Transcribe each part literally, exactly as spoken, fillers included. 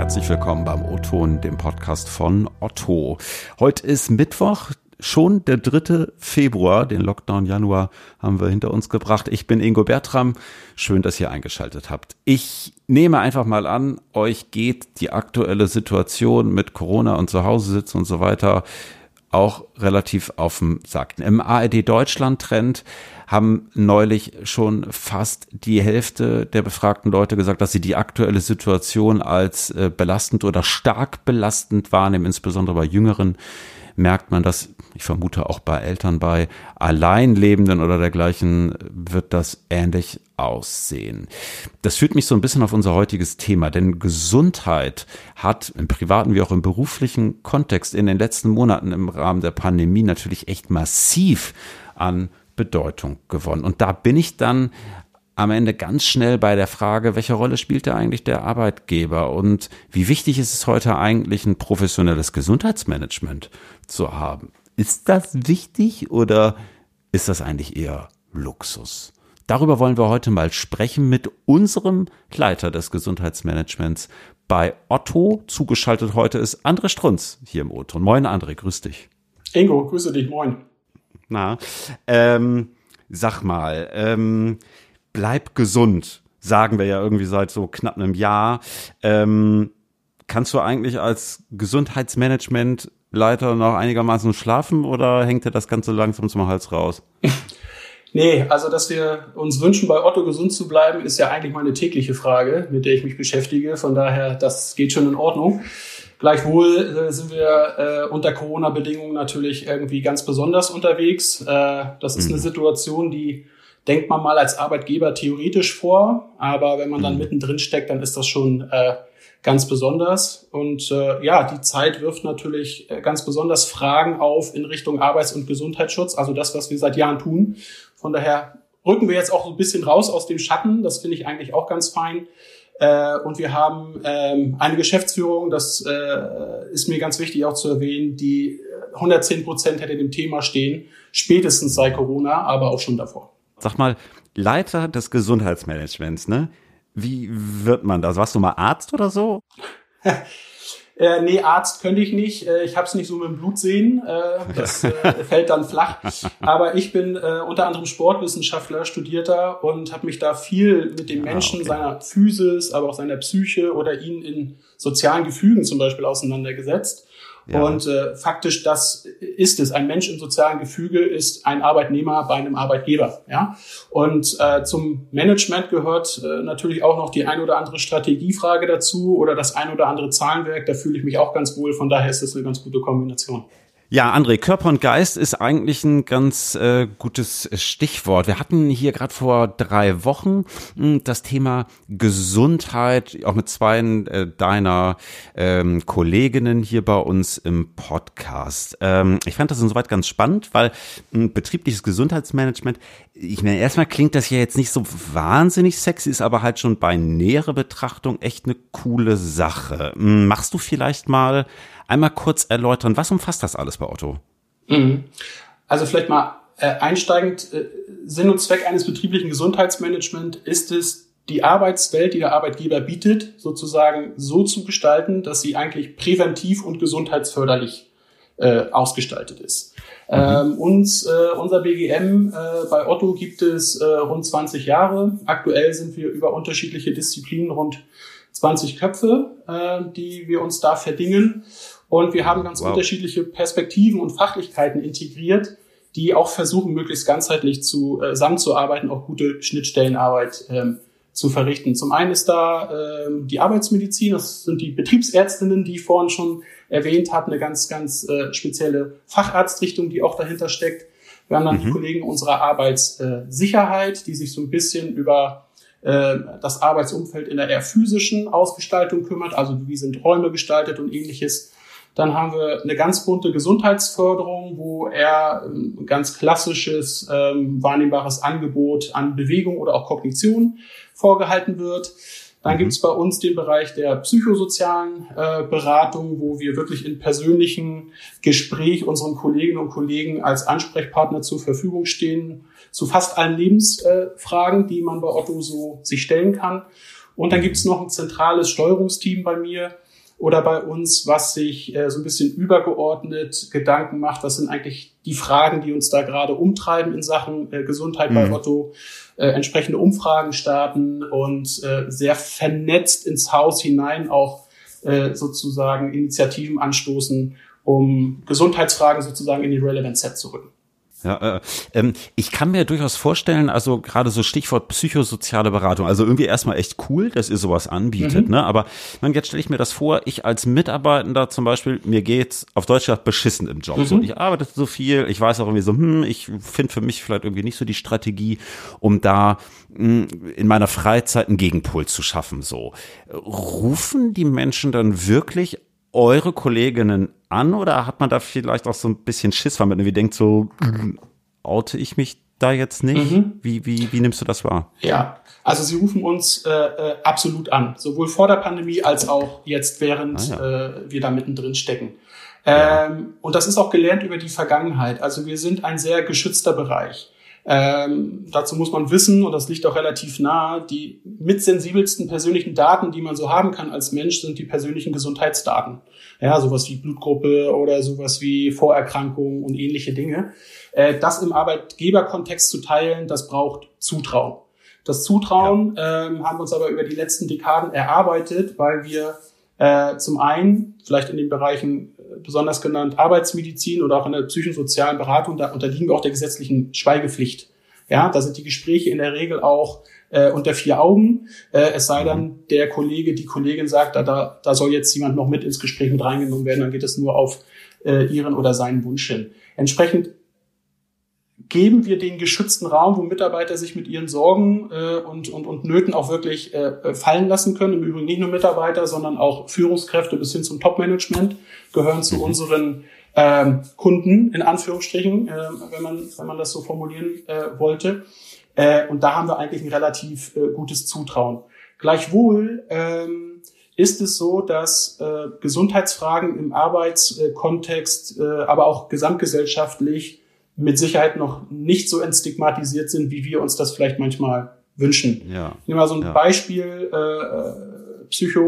Herzlich willkommen beim O-Ton, dem Podcast von Otto. Heute ist Mittwoch, schon der dritte Februar, den Lockdown Januar haben wir hinter uns gebracht. Ich bin Ingo Bertram, schön, dass ihr eingeschaltet habt. Ich nehme einfach mal an, euch geht die aktuelle Situation mit Corona und zu Hause sitzen und so weiter auch relativ auf den Sack. Im A R D Deutschland-Trend haben neulich schon fast die Hälfte der befragten Leute gesagt, dass sie die aktuelle Situation als äh, belastend oder stark belastend wahrnehmen. Insbesondere bei Jüngeren merkt man das, ich vermute auch bei Eltern, bei Alleinlebenden oder dergleichen wird das ähnlich aussehen. Das führt mich so ein bisschen auf unser heutiges Thema, denn Gesundheit hat im privaten wie auch im beruflichen Kontext in den letzten Monaten im Rahmen der Pandemie natürlich echt massiv an Bedeutung gewonnen. Und da bin ich dann am Ende ganz schnell bei der Frage, welche Rolle spielt da eigentlich der Arbeitgeber und wie wichtig ist es heute eigentlich, ein professionelles Gesundheitsmanagement zu haben? Ist das wichtig oder ist das eigentlich eher Luxus? Darüber wollen wir heute mal sprechen mit unserem Leiter des Gesundheitsmanagements bei Otto. Zugeschaltet heute ist André Strunz hier im O-Ton. Moin André, grüß dich. Ingo, grüße dich, moin. Na, ähm, sag mal, ähm, bleib gesund, sagen wir ja irgendwie seit so knapp einem Jahr. Ähm, kannst du eigentlich als Gesundheitsmanagementleiter noch einigermaßen schlafen oder hängt dir das Ganze langsam zum Hals raus? Nee, also dass wir uns wünschen, bei Otto gesund zu bleiben, ist ja eigentlich meine tägliche Frage, mit der ich mich beschäftige. Von daher, das geht schon in Ordnung. Gleichwohl äh, sind wir äh, unter Corona-Bedingungen natürlich irgendwie ganz besonders unterwegs. Äh, das ist mhm. eine Situation, die denkt man mal als Arbeitgeber theoretisch vor, aber wenn man dann mhm. mittendrin steckt, dann ist das schon äh, ganz besonders. Und äh, ja, die Zeit wirft natürlich äh, ganz besonders Fragen auf in Richtung Arbeits- und Gesundheitsschutz, also das, was wir seit Jahren tun. Von daher rücken wir jetzt auch so ein bisschen raus aus dem Schatten. Das finde ich eigentlich auch ganz fein. Äh, und wir haben ähm, eine Geschäftsführung, das äh, ist mir ganz wichtig auch zu erwähnen, die hundertzehn Prozent hinter dem Thema stehen, spätestens seit Corona, aber auch schon davor. Sag mal, Leiter des Gesundheitsmanagements, ne? Wie wird man das? Warst du mal Arzt oder so? Äh, nee, Arzt könnte ich nicht. Äh, ich habe es nicht so mit dem Blut sehen. Äh, das äh, fällt dann flach. Aber ich bin äh, unter anderem Sportwissenschaftler, Studierter und habe mich da viel mit dem Menschen, ah, okay. seiner Physis, aber auch seiner Psyche oder ihn in sozialen Gefügen zum Beispiel auseinandergesetzt. Ja. Und äh, faktisch, das ist es. Ein Mensch im sozialen Gefüge ist ein Arbeitnehmer bei einem Arbeitgeber. Ja. Und äh, zum Management gehört äh, natürlich auch noch die ein oder andere Strategiefrage dazu oder das ein oder andere Zahlenwerk. Da fühle ich mich auch ganz wohl. Von daher ist das eine ganz gute Kombination. Ja, André, Körper und Geist ist eigentlich ein ganz äh, gutes Stichwort. Wir hatten hier gerade vor drei Wochen mh, das Thema Gesundheit, auch mit zwei äh, deiner ähm, Kolleginnen hier bei uns im Podcast. Ähm, ich fand das insoweit ganz spannend, weil mh, betriebliches Gesundheitsmanagement, ich meine, erstmal klingt das ja jetzt nicht so wahnsinnig sexy, ist aber halt schon bei näherer Betrachtung echt eine coole Sache. Mh, machst du vielleicht mal einmal kurz erläutern, was umfasst das alles bei Otto? Also vielleicht mal äh, einsteigend, äh, Sinn und Zweck eines betrieblichen Gesundheitsmanagements ist es, die Arbeitswelt, die der Arbeitgeber bietet, sozusagen so zu gestalten, dass sie eigentlich präventiv und gesundheitsförderlich äh, ausgestaltet ist. Mhm. Ähm, uns, äh, unser B G M äh, bei Otto gibt es äh, rund zwanzig Jahre. Aktuell sind wir über unterschiedliche Disziplinen rund zwanzig Köpfe, äh, die wir uns da verdingen. Und wir haben ganz wow. unterschiedliche Perspektiven und Fachlichkeiten integriert, die auch versuchen, möglichst ganzheitlich zu, äh, zusammenzuarbeiten, auch gute Schnittstellenarbeit ähm, zu verrichten. Zum einen ist da ähm, die Arbeitsmedizin, das sind die Betriebsärztinnen, die ich vorhin schon erwähnt habe, eine ganz, ganz äh, spezielle Facharztrichtung, die auch dahinter steckt. Wir haben dann mhm. die Kollegen unserer Arbeitssicherheit, die sich so ein bisschen über äh, das Arbeitsumfeld in der eher physischen Ausgestaltung kümmert, also wie sind Räume gestaltet und ähnliches. Dann haben wir eine ganz bunte Gesundheitsförderung, wo eher ein ganz klassisches, ähm, wahrnehmbares Angebot an Bewegung oder auch Kognition vorgehalten wird. Dann mhm. gibt es bei uns den Bereich der psychosozialen äh, Beratung, wo wir wirklich in persönlichen Gespräch unseren Kolleginnen und Kollegen als Ansprechpartner zur Verfügung stehen, zu fast allen Lebensfragen, äh, die man bei Otto so sich stellen kann. Und dann gibt es noch ein zentrales Steuerungsteam bei mir, oder bei uns, was sich äh, so ein bisschen übergeordnet Gedanken macht, was sind eigentlich die Fragen, die uns da gerade umtreiben in Sachen äh, Gesundheit mhm. bei Otto, äh, entsprechende Umfragen starten und äh, sehr vernetzt ins Haus hinein auch äh, sozusagen Initiativen anstoßen, um Gesundheitsfragen sozusagen in die Relevant Set zu rücken. Ja, äh, ähm, ich kann mir durchaus vorstellen, also gerade so Stichwort psychosoziale Beratung, also irgendwie erstmal echt cool, dass ihr sowas anbietet, mhm. ne? Aber man, jetzt stelle ich mir das vor, ich als Mitarbeitender zum Beispiel, mir geht's auf Deutsch gesagt beschissen im Job. Mhm. So, ich arbeite so viel, ich weiß auch irgendwie so, hm, ich finde für mich vielleicht irgendwie nicht so die Strategie, um da mh, in meiner Freizeit einen Gegenpol zu schaffen. So, rufen die Menschen dann wirklich eure Kolleginnen an oder hat man da vielleicht auch so ein bisschen Schiss, weil man irgendwie denkt so, oute ich mich da jetzt nicht? Mhm. Wie, wie, wie nimmst du das wahr? Ja, also sie rufen uns äh, äh, absolut an, sowohl vor der Pandemie als auch jetzt, während ah, ja. äh, wir da mittendrin stecken. Ja. Ähm, und das ist auch gelernt über die Vergangenheit. Also wir sind ein sehr geschützter Bereich. Ähm, dazu muss man wissen, und das liegt auch relativ nahe, die mitsensibelsten persönlichen Daten, die man so haben kann als Mensch, sind die persönlichen Gesundheitsdaten. Ja, sowas wie Blutgruppe oder sowas wie Vorerkrankungen und ähnliche Dinge. Äh, das im Arbeitgeberkontext zu teilen, das braucht Zutrauen. Das Zutrauen ja. ähm, haben wir uns aber über die letzten Dekaden erarbeitet, weil wir äh, zum einen vielleicht in den Bereichen besonders genannt Arbeitsmedizin oder auch in der psychosozialen Beratung, da unterliegen wir auch der gesetzlichen Schweigepflicht. Ja, da sind die Gespräche in der Regel auch äh, unter vier Augen. Äh, es sei dann, der Kollege, die Kollegin sagt, da, da, da soll jetzt jemand noch mit ins Gespräch mit reingenommen werden, dann geht es nur auf äh, ihren oder seinen Wunsch hin. Entsprechend geben wir den geschützten Raum, wo Mitarbeiter sich mit ihren Sorgen äh, und, und, und Nöten auch wirklich äh, fallen lassen können. Im Übrigen nicht nur Mitarbeiter, sondern auch Führungskräfte bis hin zum Top-Management gehören zu unseren ähm, Kunden, in Anführungsstrichen, äh, wenn man wenn man das so formulieren äh, wollte. Äh, und da haben wir eigentlich ein relativ äh, gutes Zutrauen. Gleichwohl ähm, ist es so, dass äh, Gesundheitsfragen im Arbeitskontext, äh, aber auch gesamtgesellschaftlich mit Sicherheit noch nicht so entstigmatisiert sind, wie wir uns das vielleicht manchmal wünschen. Ja. Ich nehme mal so ein ja. Beispiel, äh,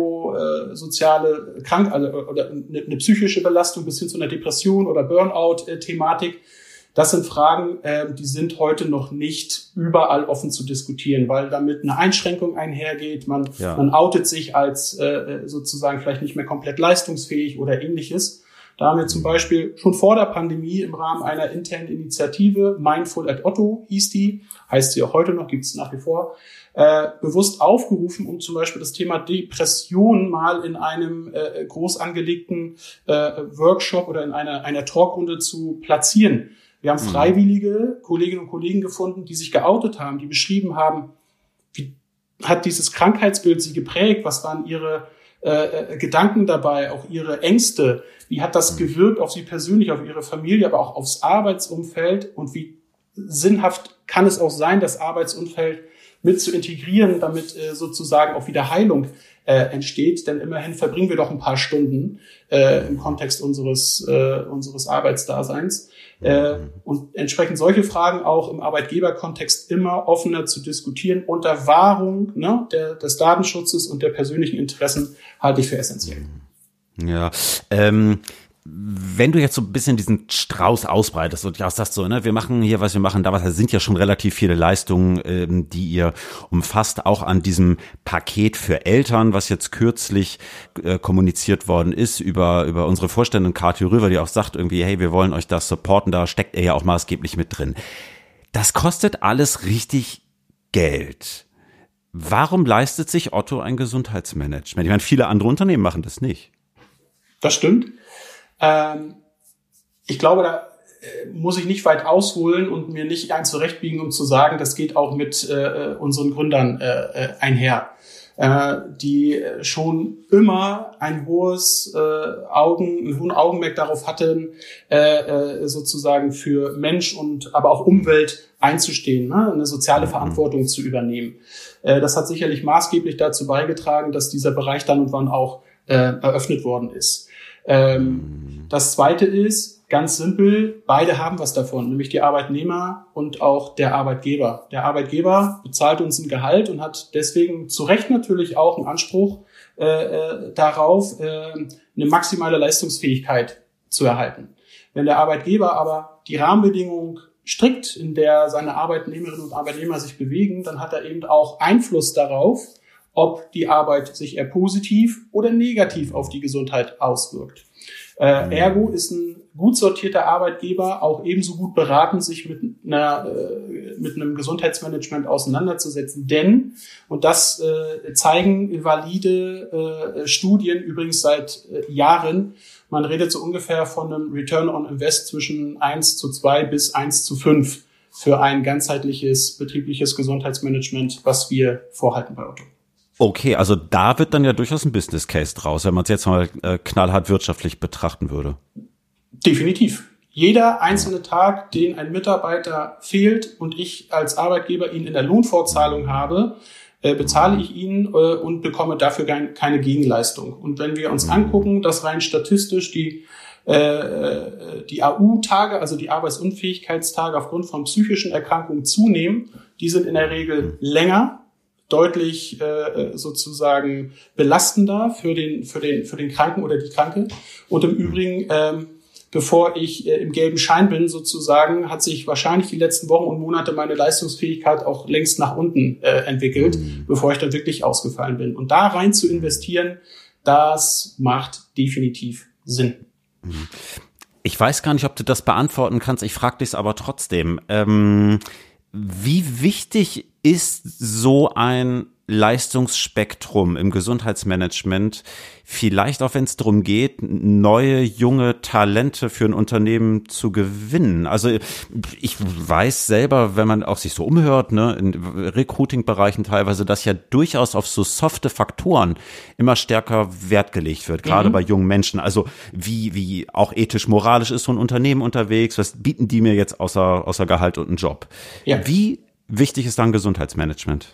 psychosoziale Krank also, oder eine, eine psychische Belastung bis hin zu einer Depression oder Burnout-Thematik. Das sind Fragen, äh, die sind heute noch nicht überall offen zu diskutieren, weil damit eine Einschränkung einhergeht. Man, ja. man outet sich als äh, sozusagen vielleicht nicht mehr komplett leistungsfähig oder ähnliches. Da haben wir zum Beispiel schon vor der Pandemie im Rahmen einer internen Initiative, Mindful at Otto hieß die, heißt sie auch heute noch, gibt es nach wie vor, äh, bewusst aufgerufen, um zum Beispiel das Thema Depression mal in einem äh, groß angelegten äh, Workshop oder in einer, einer Talkrunde zu platzieren. Wir haben freiwillige Kolleginnen und Kollegen gefunden, die sich geoutet haben, die beschrieben haben, wie hat dieses Krankheitsbild sie geprägt, was waren ihre äh, Gedanken dabei, auch ihre Ängste, wie hat das gewirkt auf sie persönlich, auf ihre Familie, aber auch aufs Arbeitsumfeld und wie sinnhaft kann es auch sein, das Arbeitsumfeld mit zu integrieren, damit äh, sozusagen auch wieder Heilung äh, entsteht, denn immerhin verbringen wir doch ein paar Stunden äh, im Kontext unseres äh, unseres Arbeitsdaseins. Äh, und entsprechend solche Fragen auch im Arbeitgeberkontext immer offener zu diskutieren unter Wahrung ne, der, des Datenschutzes und der persönlichen Interessen halte ich für essentiell. Ja, ähm, wenn du jetzt so ein bisschen diesen Strauß ausbreitest und ja sagst so, ne, wir machen hier, was wir machen, da was, das sind ja schon relativ viele Leistungen, ähm, die ihr umfasst, auch an diesem Paket für Eltern, was jetzt kürzlich äh, kommuniziert worden ist über über unsere Vorständin Kathi Röver, die auch sagt irgendwie, hey, wir wollen euch das supporten, da steckt er ja auch maßgeblich mit drin. Das kostet alles richtig Geld. Warum leistet sich Otto ein Gesundheitsmanagement? Ich meine, viele andere Unternehmen machen das nicht. Das stimmt. Ähm, ich glaube, da äh, muss ich nicht weit ausholen und mir nicht ein zurechtbiegen, um zu sagen, das geht auch mit äh, unseren Gründern äh, einher, äh, die schon immer ein hohes äh, Augen, einen hohen Augenmerk darauf hatten, äh, sozusagen für Mensch und aber auch Umwelt einzustehen, ne? Eine soziale Verantwortung zu übernehmen. Äh, das hat sicherlich maßgeblich dazu beigetragen, dass dieser Bereich dann und wann auch äh, eröffnet worden ist. Ähm, das Zweite ist, ganz simpel, beide haben was davon, nämlich die Arbeitnehmer und auch der Arbeitgeber. Der Arbeitgeber bezahlt uns ein Gehalt und hat deswegen zu Recht natürlich auch einen Anspruch äh, äh, darauf, äh, eine maximale Leistungsfähigkeit zu erhalten. Wenn der Arbeitgeber aber die Rahmenbedingungen strikt, in der seine Arbeitnehmerinnen und Arbeitnehmer sich bewegen, dann hat er eben auch Einfluss darauf, ob die Arbeit sich eher positiv oder negativ auf die Gesundheit auswirkt. Äh, ergo ist ein gut sortierter Arbeitgeber auch ebenso gut beraten, sich mit einer äh, mit einem Gesundheitsmanagement auseinanderzusetzen. Denn, und das äh, zeigen valide äh, Studien übrigens seit äh, Jahren, man redet so ungefähr von einem Return on Invest zwischen eins zu zwei bis eins zu fünf für ein ganzheitliches betriebliches Gesundheitsmanagement, was wir vorhalten bei Otto. Okay, also da wird dann ja durchaus ein Business Case draus, wenn man es jetzt mal äh, knallhart wirtschaftlich betrachten würde. Definitiv. Jeder einzelne Tag, den ein Mitarbeiter fehlt und ich als Arbeitgeber ihn in der Lohnfortzahlung habe, äh, bezahle ich ihn äh, und bekomme dafür kein, keine Gegenleistung. Und wenn wir uns angucken, dass rein statistisch die äh, die A U-Tage, also die Arbeitsunfähigkeitstage aufgrund von psychischen Erkrankungen zunehmen, die sind in der Regel länger, deutlich äh, sozusagen belastender für den für den für den Kranken oder die Kranke. Und im Übrigen, ähm, bevor ich äh, im gelben Schein bin sozusagen, hat sich wahrscheinlich die letzten Wochen und Monate meine Leistungsfähigkeit auch längst nach unten äh, entwickelt, mhm. bevor ich dann wirklich ausgefallen bin. Und da rein zu investieren, das macht definitiv Sinn. Mhm. Ich weiß gar nicht, ob du das beantworten kannst. Ich frage dich es aber trotzdem. Ähm, wie wichtig ist so ein Leistungsspektrum im Gesundheitsmanagement, vielleicht auch wenn es darum geht, neue, junge Talente für ein Unternehmen zu gewinnen? Also ich weiß selber, wenn man auch sich so umhört, ne, in Recruiting-Bereichen teilweise, dass ja durchaus auf so softe Faktoren immer stärker Wert gelegt wird, gerade mhm. bei jungen Menschen. Also wie wie auch ethisch-moralisch ist so ein Unternehmen unterwegs, was bieten die mir jetzt außer außer Gehalt und einen Job? Ja. Wie wichtig ist dann Gesundheitsmanagement?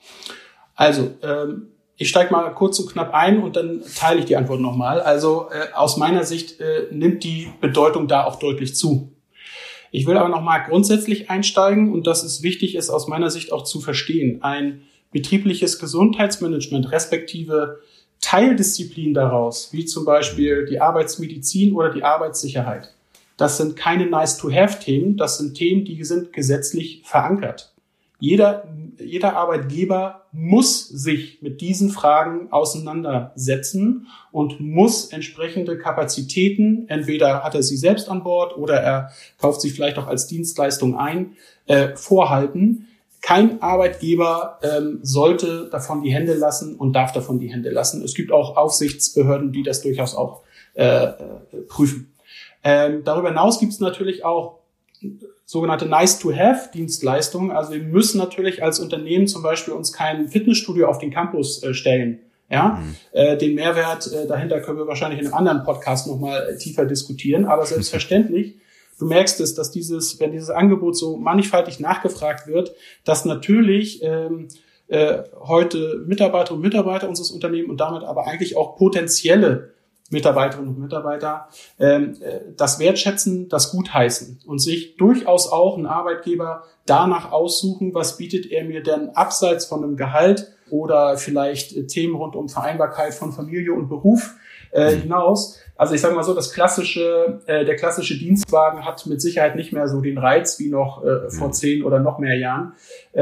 Also, ähm, ich steige mal kurz und knapp ein und dann teile ich die Antwort nochmal. Also äh, aus meiner Sicht äh, nimmt die Bedeutung da auch deutlich zu. Ich will aber nochmal grundsätzlich einsteigen und das ist wichtig, ist aus meiner Sicht auch zu verstehen. Ein betriebliches Gesundheitsmanagement respektive Teildisziplin daraus, wie zum Beispiel die Arbeitsmedizin oder die Arbeitssicherheit, das sind keine Nice-to-have-Themen, das sind Themen, die sind gesetzlich verankert. Jeder, jeder Arbeitgeber muss sich mit diesen Fragen auseinandersetzen und muss entsprechende Kapazitäten, entweder hat er sie selbst an Bord oder er kauft sie vielleicht auch als Dienstleistung ein, äh, vorhalten. Kein Arbeitgeber ähm, sollte davon die Hände lassen und darf davon die Hände lassen. Es gibt auch Aufsichtsbehörden, die das durchaus auch äh, äh, prüfen. Ähm, darüber hinaus gibt es natürlich auch sogenannte Nice-to-have-Dienstleistungen. Also wir müssen natürlich als Unternehmen zum Beispiel uns kein Fitnessstudio auf den Campus äh, stellen. Ja, mhm. äh, den Mehrwert äh, dahinter können wir wahrscheinlich in einem anderen Podcast nochmal äh, tiefer diskutieren. Aber selbstverständlich, du merkst es, dass dieses, wenn dieses Angebot so mannigfaltig nachgefragt wird, dass natürlich ähm, äh, heute Mitarbeiterinnen und Mitarbeiter unseres Unternehmens und damit aber eigentlich auch potenzielle Mitarbeiterinnen und Mitarbeiter ähm, das wertschätzen, das gutheißen und sich durchaus auch ein Arbeitgeber danach aussuchen, was bietet er mir denn abseits von einem Gehalt oder vielleicht äh, Themen rund um Vereinbarkeit von Familie und Beruf äh, hinaus. Also ich sage mal so, das klassische, äh, der klassische Dienstwagen hat mit Sicherheit nicht mehr so den Reiz wie noch äh, vor zehn oder noch mehr Jahren.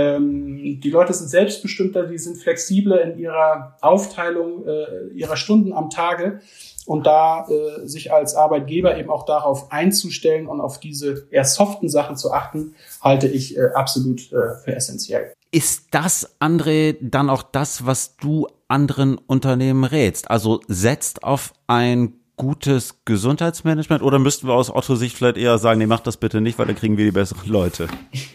Ähm, die Leute sind selbstbestimmter, die sind flexibler in ihrer Aufteilung äh, ihrer Stunden am Tage. Und da äh, sich als Arbeitgeber eben auch darauf einzustellen und auf diese eher soften Sachen zu achten, halte ich äh, absolut äh, für essentiell. Ist das, André, dann auch das, was du anderen Unternehmen rätst? Also setzt auf ein gutes Gesundheitsmanagement oder müssten wir aus Otto-Sicht vielleicht eher sagen, nee, macht das bitte nicht, weil dann kriegen wir die besseren Leute?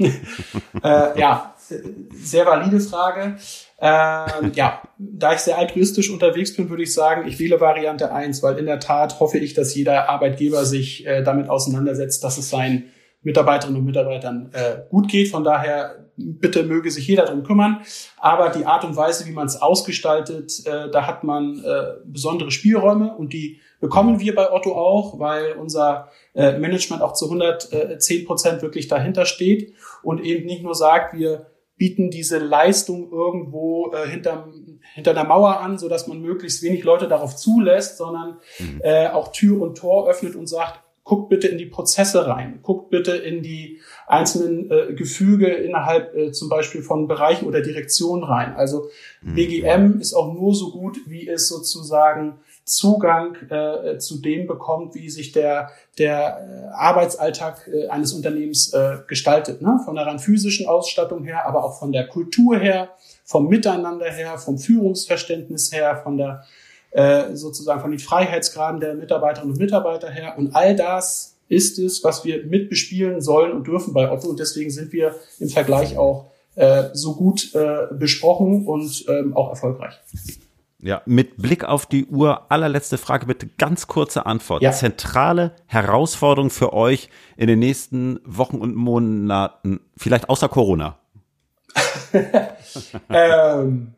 äh, ja, sehr valide Frage. Ähm, ja, da ich sehr altruistisch unterwegs bin, würde ich sagen, ich wähle Variante eins, weil in der Tat hoffe ich, dass jeder Arbeitgeber sich äh, damit auseinandersetzt, dass es sein Mitarbeiterinnen und Mitarbeitern äh, gut geht. Von daher bitte möge sich jeder drum kümmern. Aber die Art und Weise, wie man es ausgestaltet, äh, da hat man äh, besondere Spielräume und die bekommen wir bei Otto auch, weil unser äh, Management auch zu hundertzehn Prozent wirklich dahinter steht und eben nicht nur sagt, wir bieten diese Leistung irgendwo äh, hinterm, hinter der Mauer an, so dass man möglichst wenig Leute darauf zulässt, sondern mhm. äh, auch Tür und Tor öffnet und sagt, guckt bitte in die Prozesse rein, guckt bitte in die einzelnen äh, Gefüge innerhalb äh, zum Beispiel von Bereichen oder Direktionen rein. Also mhm. B G M ist auch nur so gut, wie es sozusagen Zugang äh, zu dem bekommt, wie sich der der äh, Arbeitsalltag äh, eines Unternehmens äh, gestaltet, ne? Von der rein physischen Ausstattung her, aber auch von der Kultur her, vom Miteinander her, vom Führungsverständnis her, von der äh, sozusagen von den Freiheitsgraden der Mitarbeiterinnen und Mitarbeiter her. Und all das ist es, was wir mitbespielen sollen und dürfen bei Otto. Und deswegen sind wir im Vergleich auch äh, so gut äh, besprochen und ähm, auch erfolgreich. Ja, mit Blick auf die Uhr, allerletzte Frage, bitte ganz kurze Antwort. Ja. Zentrale Herausforderung für euch in den nächsten Wochen und Monaten, vielleicht außer Corona? ähm,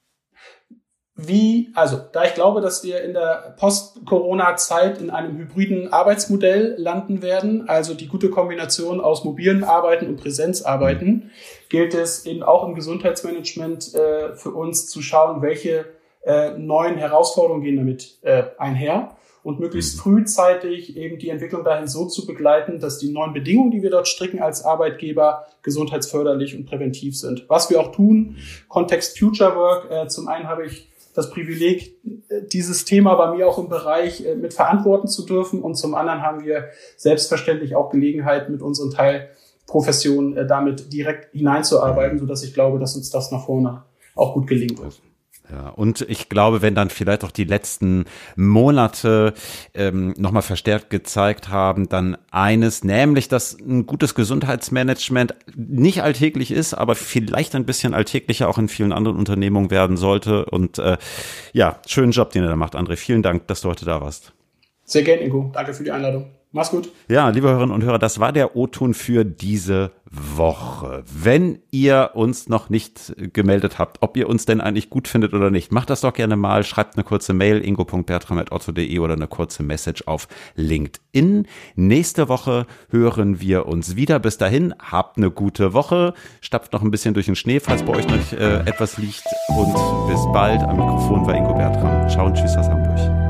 wie, also, da ich glaube, dass wir in der Post-Corona-Zeit in einem hybriden Arbeitsmodell landen werden, also die gute Kombination aus mobilen Arbeiten und Präsenzarbeiten, mhm. gilt es eben auch im Gesundheitsmanagement äh, für uns zu schauen, welche Äh, neuen Herausforderungen gehen damit äh, einher und möglichst mhm. frühzeitig eben die Entwicklung dahin so zu begleiten, dass die neuen Bedingungen, die wir dort stricken als Arbeitgeber, gesundheitsförderlich und präventiv sind. Was wir auch tun, Kontext Future Work, äh, zum einen habe ich das Privileg, äh, dieses Thema bei mir auch im Bereich äh, mit verantworten zu dürfen und zum anderen haben wir selbstverständlich auch Gelegenheit, mit unseren Teilprofessionen äh, damit direkt hineinzuarbeiten, sodass ich glaube, dass uns das nach vorne auch gut gelingen wird. Ja, und ich glaube, wenn dann vielleicht auch die letzten Monate ähm, nochmal verstärkt gezeigt haben, dann eines, nämlich, dass ein gutes Gesundheitsmanagement nicht alltäglich ist, aber vielleicht ein bisschen alltäglicher auch in vielen anderen Unternehmungen werden sollte. Und äh, ja, schönen Job, den ihr da macht, André. Vielen Dank, dass du heute da warst. Sehr gerne, Ingo. Danke für die Einladung. Mach's gut. Ja, liebe Hörerinnen und Hörer, das war der O-Ton für diese Woche. Wenn ihr uns noch nicht gemeldet habt, ob ihr uns denn eigentlich gut findet oder nicht, macht das doch gerne mal. Schreibt eine kurze Mail, ingo punkt bertram at otto punkt de oder eine kurze Message auf LinkedIn. Nächste Woche hören wir uns wieder. Bis dahin, habt eine gute Woche. Stapft noch ein bisschen durch den Schnee, falls bei euch noch äh, etwas liegt. Und bis bald. Am Mikrofon war Ingo Bertram. Ciao und tschüss aus Hamburg.